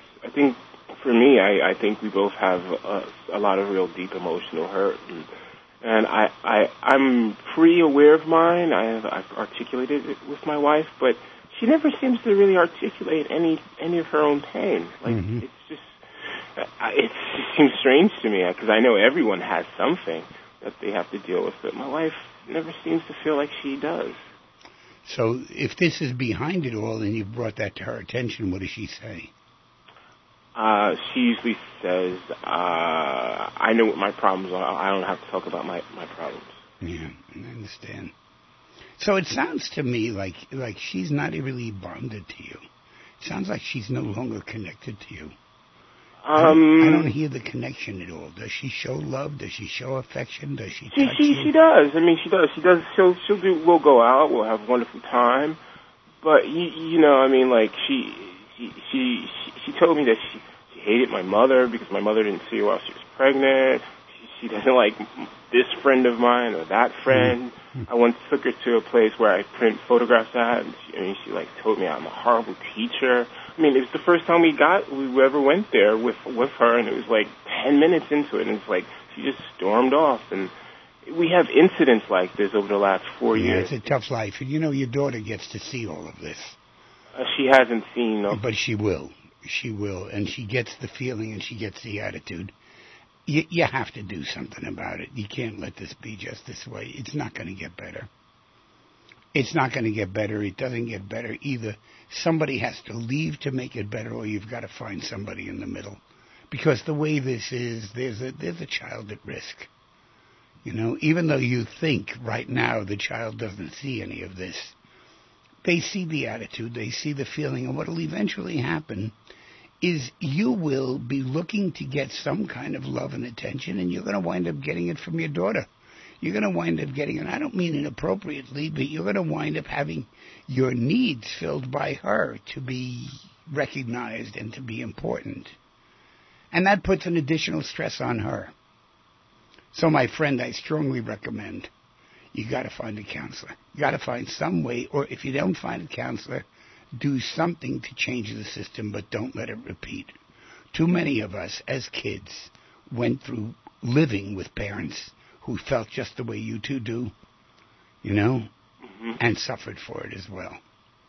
S8: for me, I think we both have a lot of real deep emotional hurt, and I'm pretty aware of mine. I've articulated it with my wife, but she never seems to really articulate any of her own pain. Like it just seems strange to me because I know everyone has something that they have to deal with, but my wife never seems to feel like she does.
S1: So if this is behind it all and you've brought that to her attention, what does she say?
S8: She usually says, I know what my problems are. I don't have to talk about my problems.
S1: Yeah, I understand. So it sounds to me like she's not really bonded to you. It sounds like she's no longer connected to you. I don't hear the connection at all. Does she show love? Does she show affection? Does she touch you?
S8: She does. I mean, she does. We'll go out. We'll have a wonderful time. But I mean, like she told me that she hated my mother because my mother didn't see her while she was pregnant. She doesn't like this friend of mine or that friend. I once took her to a place where I print photographs at, and she told me I'm a horrible teacher. I mean, it was the first time we ever went there with her, and it was like 10 minutes into it, and it's like she just stormed off. And we have incidents like this over the last 4 years.
S1: It's a tough life. And your daughter gets to see all of this.
S8: She hasn't seen.
S1: But she will. She will. And she gets the feeling and she gets the attitude. You have to do something about it. You can't let this be just this way. It's not going to get better. It's not going to get better. It doesn't get better either. Somebody has to leave to make it better, or you've got to find somebody in the middle. Because the way this is, there's a child at risk. Even though you think right now the child doesn't see any of this, they see the attitude, they see the feeling, and what will eventually happen is you will be looking to get some kind of love and attention, and you're going to wind up getting it from your daughter. You're going to wind up getting it, I don't mean inappropriately, but you're going to wind up having your needs filled by her to be recognized and to be important. And that puts an additional stress on her. So, my friend, I strongly recommend you got to find a counselor. You got to find some way, or if you don't find a counselor, do something to change the system, but don't let it repeat. Too many of us, as kids, went through living with parents who felt just the way you two do, you know, and suffered for it as well.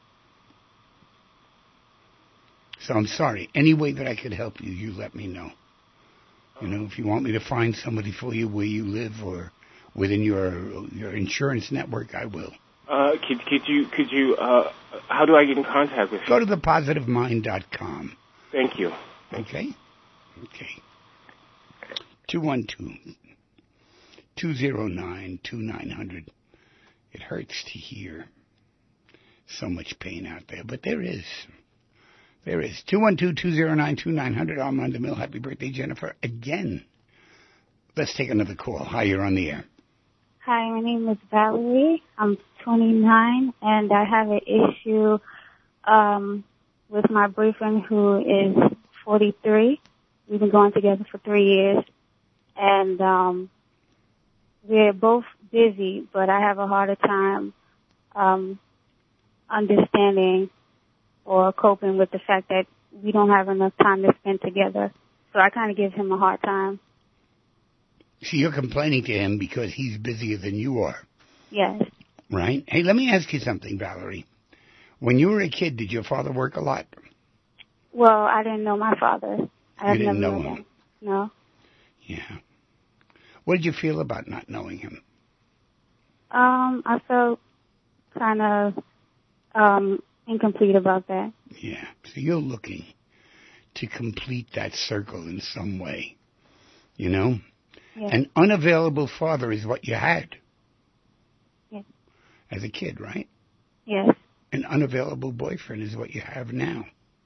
S1: So I'm sorry. Any way that I could help you, you let me know. You know, if you want me to find somebody for you where you live or within your insurance network, I will.
S8: Could you, how do I get in contact with you?
S1: Go to thepositivemind.com.
S8: Thank you.
S1: Okay? Okay. 212-209-2900. It hurts to hear so much pain out there, but there is. There is. 212-209-2900. Armand DeMille. Happy birthday, Jennifer. Again. Let's take another call. Hi, you're on the air.
S9: Hi, my name is Valerie. I'm 29, and I have an issue with my boyfriend who is 43. We've been going together for 3 years, and we're both busy, but I have a harder time understanding or coping with the fact that we don't have enough time to spend together. So I kind of give him a hard time.
S1: So you're complaining to him because he's busier than you are.
S9: Yes.
S1: Right? Hey, let me ask you something, Valerie. When you were a kid, did your father work a lot?
S9: Well, I didn't know my father.
S1: You didn't know him?
S9: No.
S1: Yeah. What did you feel about not knowing him?
S9: I felt kind of incomplete about that.
S1: Yeah. So you're looking to complete that circle in some way. You know?
S9: Yes.
S1: An unavailable father is what you had.
S9: Yes.
S1: As a kid, right?
S9: Yes.
S1: An unavailable boyfriend is what you have now.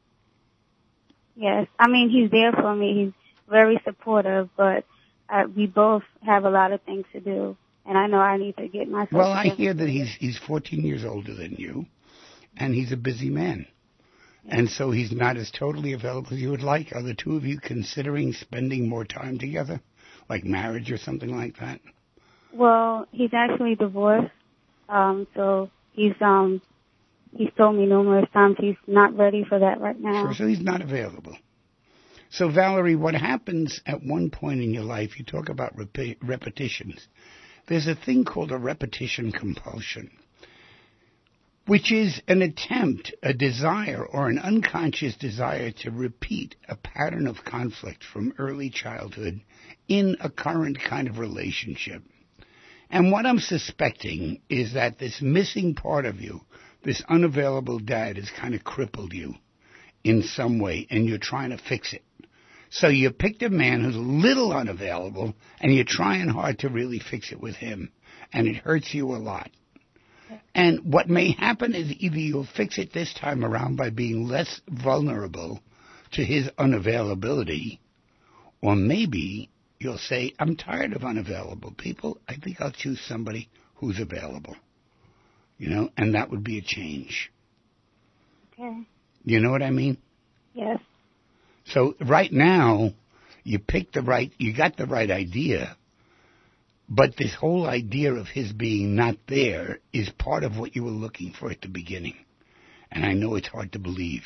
S9: Yes. I mean, he's there for me. He's very supportive, but we both have a lot of things to do, and I know I need to get myself
S1: Well, I
S9: together.
S1: hear that he's 14 years older than you, and he's a busy man. And so he's not as totally available as you would like. Are the two of you considering spending more time together, like marriage or something like that?
S9: Well, he's actually divorced, so he's told me numerous times he's not ready for that right now.
S1: Sure, so he's not available. So, Valerie, what happens at one point in your life, you talk about repetitions. There's a thing called a repetition compulsion, which is an attempt, a desire, or an unconscious desire to repeat a pattern of conflict from early childhood in a current kind of relationship. And what I'm suspecting is that this missing part of you, this unavailable dad, has kind of crippled you in some way, and you're trying to fix it. So you picked a man who's a little unavailable, and you're trying hard to really fix it with him, and it hurts you a lot. And what may happen is either you'll fix it this time around by being less vulnerable to his unavailability, or maybe you'll say, I'm tired of unavailable people. I think I'll choose somebody who's available. You know, and that would be a change.
S9: Okay.
S1: You know what I mean?
S9: Yes.
S1: So right now, you got the right idea, but this whole idea of his being not there is part of what you were looking for at the beginning. And I know it's hard to believe.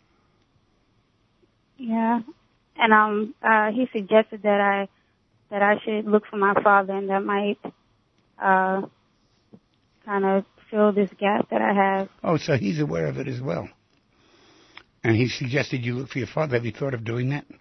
S9: Yeah. And he suggested that I should look for my father, and that might kind of fill this gap that I have.
S1: Oh, so he's aware of it as well. And he suggested you look for your father. Have you thought of doing that?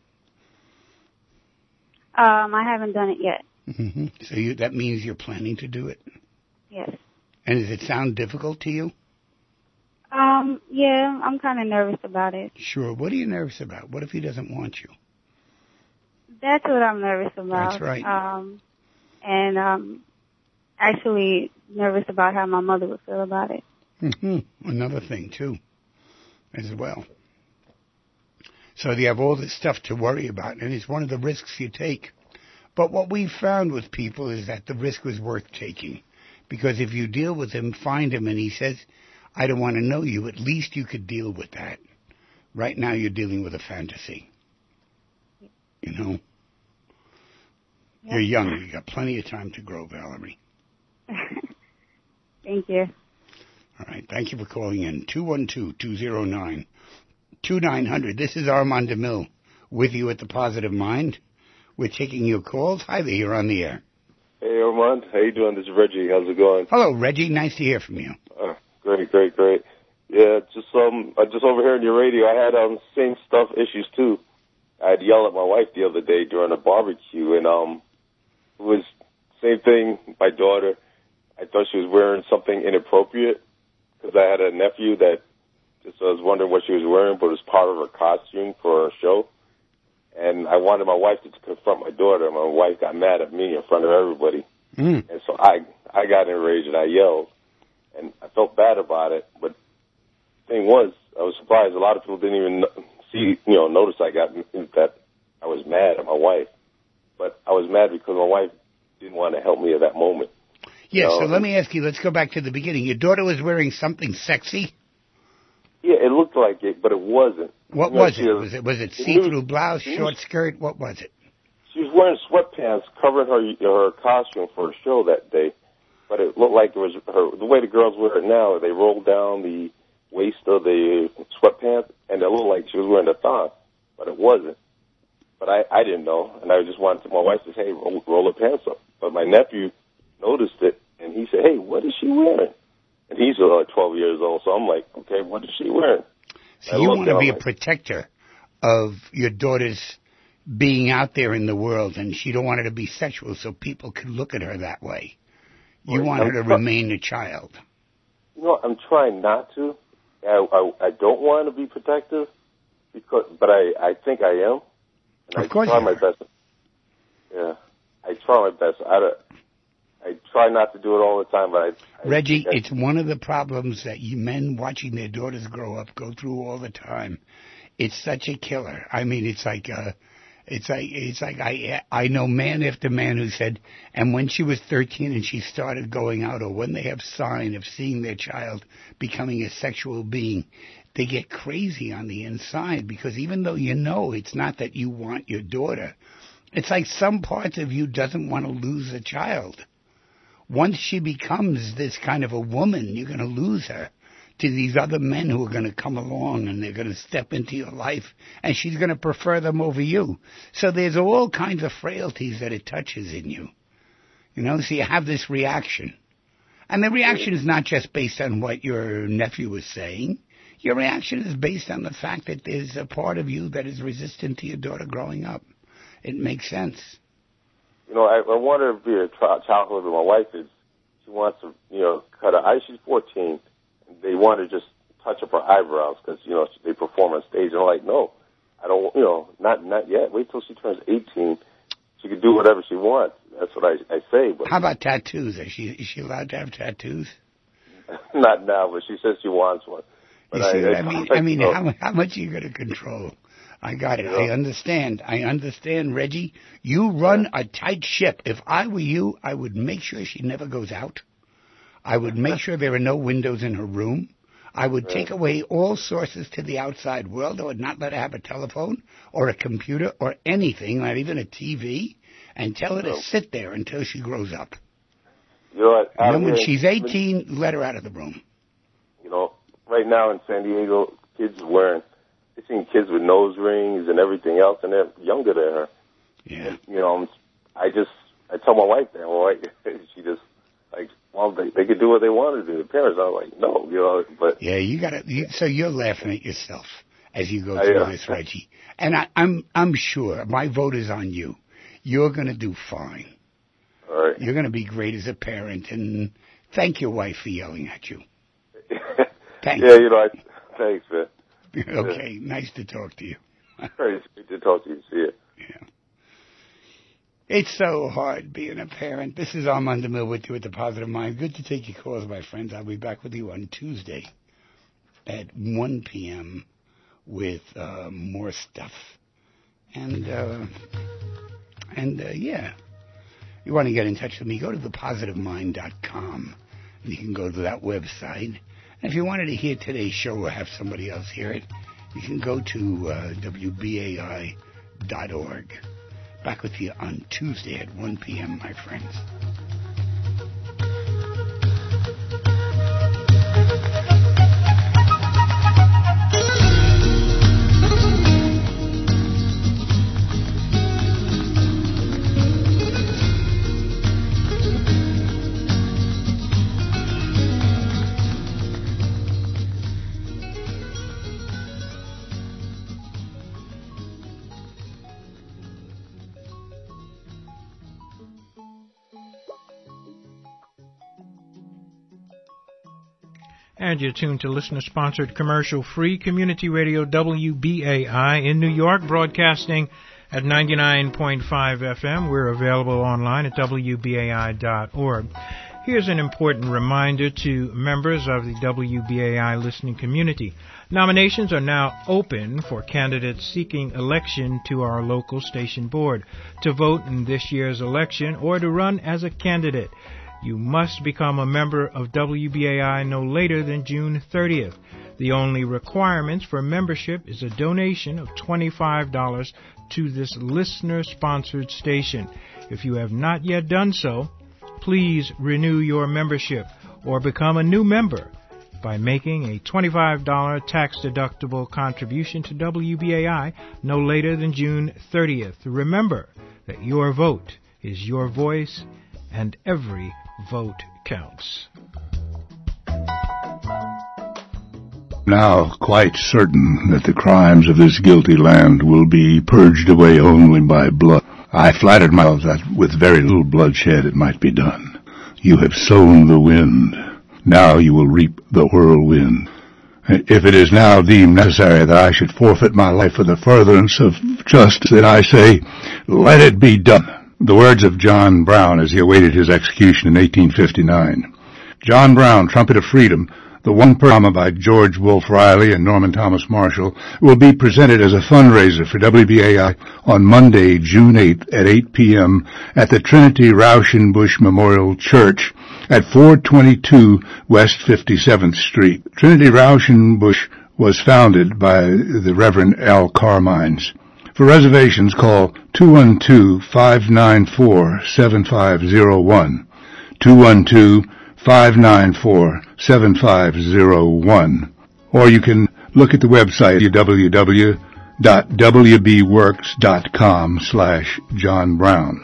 S9: I haven't done it yet.
S1: Mm-hmm. So that means you're planning to do it?
S9: Yes.
S1: And does it sound difficult to you?
S9: Yeah, I'm kind of nervous about it.
S1: Sure. What are you nervous about? What if he doesn't want you?
S9: That's what I'm nervous about.
S1: That's right.
S9: And actually nervous about how my mother would feel about it.
S1: Mm-hmm. Another thing, too, as well. So you have all this stuff to worry about, and it's one of the risks you take. But what we found with people is that the risk was worth taking. Because if you deal with him, find him, and he says, I don't want to know you, at least you could deal with that. Right now you're dealing with a fantasy. You know? Yep. You're young. You got plenty of time to grow, Valerie.
S9: Thank you.
S1: All right. Thank you for calling in. 212-209-2900. This is Armand DeMille with you at The Positive Mind. We're taking your calls. Hi there. You're on the air.
S10: Hey, Armand. How you doing? This is Reggie. How's it going?
S1: Hello, Reggie. Nice to hear from you.
S10: Great. Yeah, just overhearing your radio, I had same stuff issues too. I had yelled at my wife the other day during a barbecue, and it was same thing. My daughter, I thought she was wearing something inappropriate because I had a nephew that I was wondering what she was wearing, but it was part of her costume for her show. And I wanted my wife to confront my daughter. My wife got mad at me in front of everybody, and so I got enraged and I yelled, and I felt bad about it, but. Thing was, I was surprised. A lot of people didn't even notice that I was mad at my wife. But I was mad because my wife didn't want to help me at that moment.
S1: Yeah, so let me ask you, let's go back to the beginning. Your daughter was wearing something sexy?
S10: Yeah, it looked like it, but it wasn't.
S1: What was it? Was it see-through blouse, short skirt? What was it?
S10: She was wearing sweatpants covering her costume for a show that day. But it looked like it was the way the girls wear it now, they roll down the waist of the sweatpants, and it looked like she was wearing a thong, but it wasn't. But I didn't know, and I just wanted my wife to say, hey, roll her pants up. But my nephew noticed it, and he said, hey, what is she wearing? And he's like 12 years old, so I'm like, okay, what is she wearing?
S1: So you want to be a protector of your daughter's being out there in the world, and she don't want her to be sexual so people can look at her that way. You want her to remain a child.
S10: No, I'm trying not to. I don't want to be protective, but I think I am. And
S1: of course
S10: I try my best. Yeah, I try my best. I try not to do it all the time, but
S1: Reggie, it's one of the problems that men watching their daughters grow up go through all the time. It's such a killer. I mean, it's like I know man after man who said, and when she was 13 and she started going out, or when they have sign of seeing their child becoming a sexual being, they get crazy on the inside, because even though you know it's not that you want your daughter, it's like some parts of you doesn't want to lose a child. Once she becomes this kind of a woman, you're going to lose her to these other men who are going to come along, and they're going to step into your life, and she's going to prefer them over you. So there's all kinds of frailties that it touches in you. You know, so you have this reaction. And the reaction is not just based on what your nephew was saying. Your reaction is based on the fact that there's a part of you that is resistant to your daughter growing up. It makes sense.
S10: You know, I want her to be a childhood with my wife. She wants to, cut her eyes. She's 14. They want to just touch up her eyebrows because, they perform on stage. And I'm like, no, I don't, not yet. Wait till she turns 18. She can do whatever she wants. That's what I say. But
S1: how about tattoos? Is she allowed to have tattoos?
S10: Not now, but she says she wants one. But
S1: you see what I mean? How much are you going to control? I got it. I understand, Reggie. You run a tight ship. If I were you, I would make sure she never goes out. I would make sure there are no windows in her room. I would take away all sources to the outside world. I would not let her have a telephone or a computer or anything, not even a TV, and tell her to sit there until she grows up. And then when she's 18, let her out of the room.
S10: Right now in San Diego, kids are I've seen kids with nose rings and everything else, and they're younger than her.
S1: Yeah.
S10: And, I tell my wife that, she just, they could do what they want to do. The parents are like, no, but.
S1: Yeah, so you're laughing at yourself as you go through this, Reggie. And I'm sure my vote is on you. You're going to do fine.
S10: All right.
S1: You're going to be great as a parent, and thank your wife for yelling at you. Thanks.
S10: Yeah, thanks, man.
S1: Okay, nice to talk to you.
S10: Great to talk to you. See you.
S1: Yeah. It's so hard being a parent. This is Armand DeMille with you at The Positive Mind. Good to take your calls, my friends. I'll be back with you on Tuesday at 1 p.m. with more stuff. And you want to get in touch with me, go to thepositivemind.com, and you can go to that website. And if you wanted to hear today's show or have somebody else hear it, you can go to WBAI.org Back with you on Tuesday at 1 p.m., my friends.
S11: And you're tuned to listener-sponsored commercial-free community radio WBAI in New York, broadcasting at 99.5 FM. We're available online at WBAI.org. Here's an important reminder to members of the WBAI listening community. Nominations are now open for candidates seeking election to our local station board to vote in this year's election or to run as a candidate. You must become a member of WBAI no later than June 30th. The only requirements for membership is a donation of $25 to this listener-sponsored station. If you have not yet done so, please renew your membership or become a new member by making a $25 tax-deductible contribution to WBAI no later than June 30th. Remember that your vote is your voice, and every vote counts.
S12: Now quite certain that the crimes of this guilty land will be purged away only by blood, I flattered myself that with very little bloodshed it might be done. You have sown the wind. Now you will reap the whirlwind. If it is now deemed necessary that I should forfeit my life for the furtherance of justice, then I say, let it be done. The words of John Brown as he awaited his execution in 1859. John Brown, Trumpet of Freedom, the one drama by George Wolfe Riley and Norman Thomas Marshall, will be presented as a fundraiser for WBAI on Monday, June 8th at 8 p.m. at the Trinity Rauschenbusch Memorial Church at 422 West 57th Street. Trinity Rauschenbusch was founded by the Reverend Al Carmines. For reservations, call 212-594-7501, 212-594-7501, or you can look at the website www.wbworks.com/John Brown.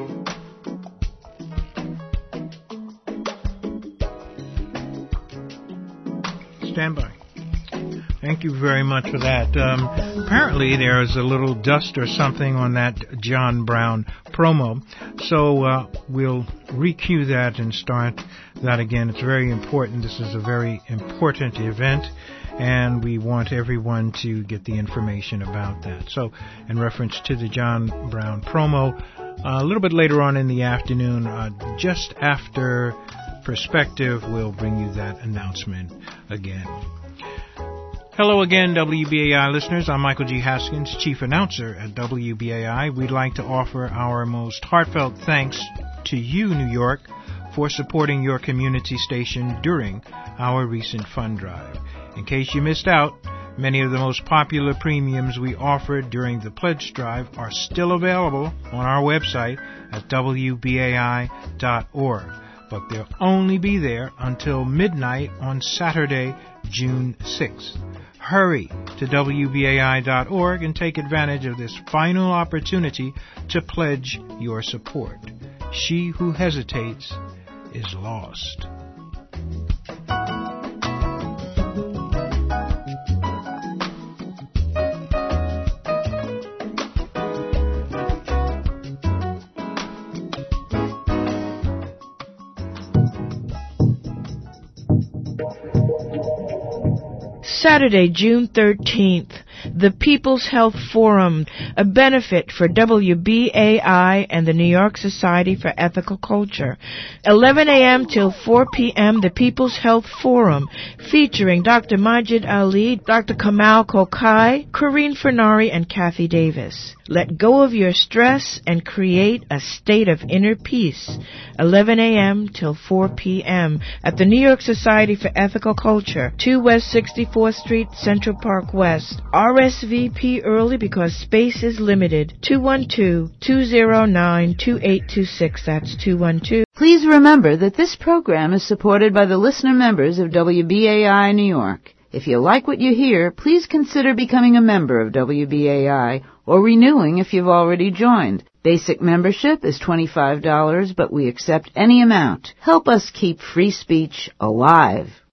S11: Stand by. Thank you very much for that. Apparently there is a little dust or something on that John Brown promo, so we'll re-cue that and start that again. It's very important. This is a very important event, and we want everyone to get the information about that. So in reference to the John Brown promo, a little bit later on in the afternoon, just after Perspective, we'll bring you that announcement again. Hello again, WBAI listeners. I'm Michael G. Haskins, Chief Announcer at WBAI. We'd like to offer our most heartfelt thanks to you, New York, for supporting your community station during our recent fund drive. In case you missed out, many of the most popular premiums we offered during the pledge drive are still available on our website at WBAI.org, but they'll only be there until midnight on Saturday, June 6th. Hurry to WBAI.org and take advantage of this final opportunity to pledge your support. She who hesitates is lost.
S13: Saturday, June 13th, the People's Health Forum, a benefit for WBAI and the New York Society for Ethical Culture. 11 a.m. till 4 p.m., the People's Health Forum, featuring Dr. Majid Ali, Dr. Kamal Kokai, Corinne Fernari, and Kathy Davis. Let go of your stress and create a state of inner peace. 11 a.m. till 4 p.m. at the New York Society for Ethical Culture, 2 West 64th Street, Central Park West. RSVP early because space is limited. 212-209-2826. That's 212.
S14: Please remember that this program is supported by the listener members of WBAI New York. If you like what you hear, please consider becoming a member of WBAI or renewing if you've already joined. Basic membership is $25, but we accept any amount. Help us keep free speech alive.